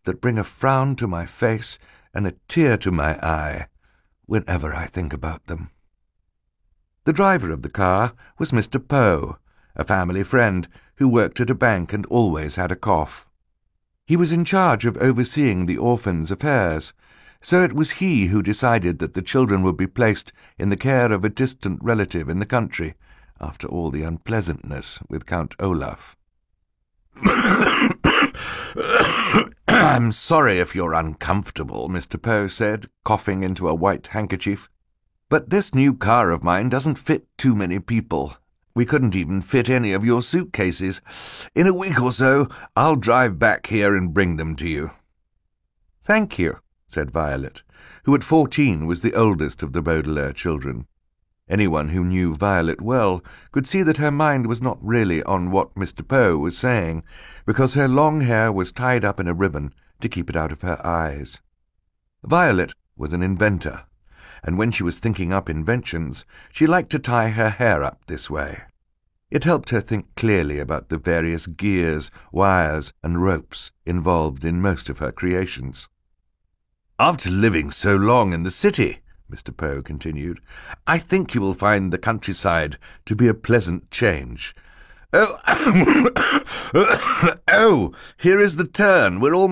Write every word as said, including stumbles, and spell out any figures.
that bring a frown to my face and a tear to my eye whenever I think about them. The driver of the car was Mister Poe, a family friend who worked at a bank and always had a cough. He was in charge of overseeing the orphans' affairs, so it was he who decided that the children would be placed in the care of a distant relative in the country, after all the unpleasantness with Count Olaf. "I'm sorry if you're uncomfortable," Mister Poe said, coughing into a white handkerchief, "but this new car of mine doesn't fit too many people. We couldn't even fit any of your suitcases. In a week or so, I'll drive back here and bring them to you." "Thank you," said Violet, who at fourteen was the oldest of the Baudelaire children. Anyone who knew Violet well could see that her mind was not really on what Mister Poe was saying, because her long hair was tied up in a ribbon to keep it out of her eyes. Violet was an inventor, and when she was thinking up inventions, she liked to tie her hair up this way. It helped her think clearly about the various gears, wires, and ropes involved in most of her creations. "After living so long in the city," Mister Poe continued, "I think you will find the countryside to be a pleasant change. Oh, oh, here is the turn. We're almost